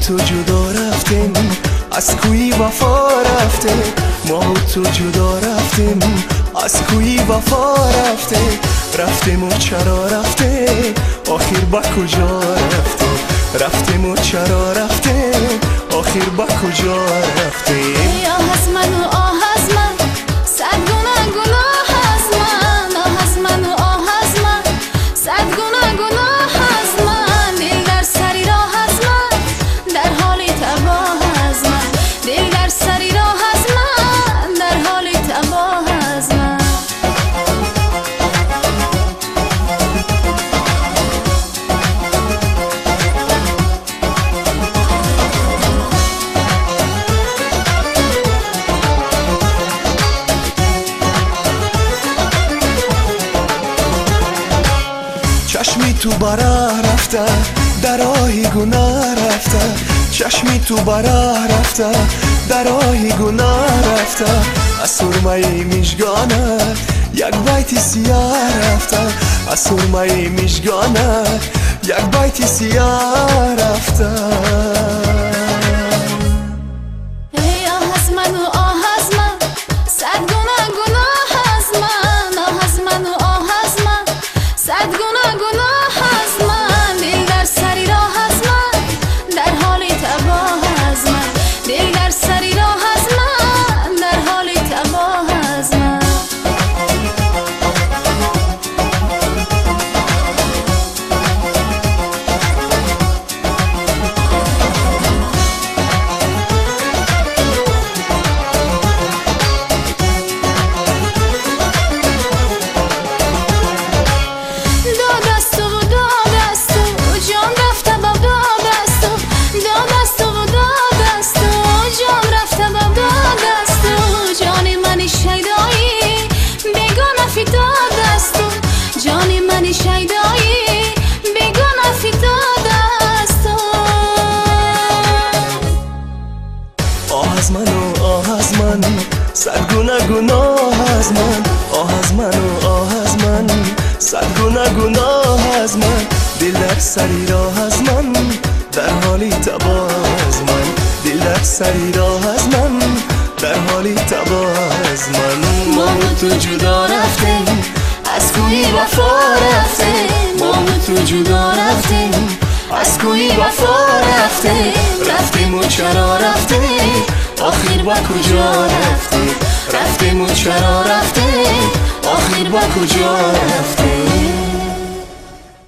تو جدا رفتیم، از کوی وفا رفتیم. ما تو جدا رفتیم، از کوی وفا رفتیم. رفتیم و چرا رفتیم، آخر با کجا رفتیم. رفتیم و چرا رفتیم، آخر با کجا رفتیم. آه از من و آه از من، صد گناه گناه از من. آه از من و آه از من، صد گناه گناه از من. دل در سری راه از من، در حال تباه از من. دل در سری راه از من، در حال تباه از من. چشمی تو براه رفته، در راهی گناه رفته. چشمی تو براه رفته، در راهی گناه رفته. از سرمه میشگانه یک بیت سیاه رفته. از سرمه میشگانه یک بیت سیاه رفته. ای آه از من و آه از من، صد گناه گناه از من. آه از من و آه از من، صد گناه گناه از من. دل در سری راه از من، در حال تباه از من. دل در سری راه از من، در حال تباه از من. شیدایی بیگانه فتاد است. آه از من و آه از من، صد گناه گناه از من. آه از من و آه از من، صد گناه گناه از من. دل در سری راه از من، در حالی تباه از من. دل در سری راه از من، در حالی تباه از من. ما تو جدا رفتیم، از کوی وفا رفتیم. ما تو جدا رفتیم، از کوی وفا رفتیم. رفتیم و چرا رفتیم، آخر با کجا رفتیم. رفتیم و چرا رفتیم، آخر با کجا رفتیم.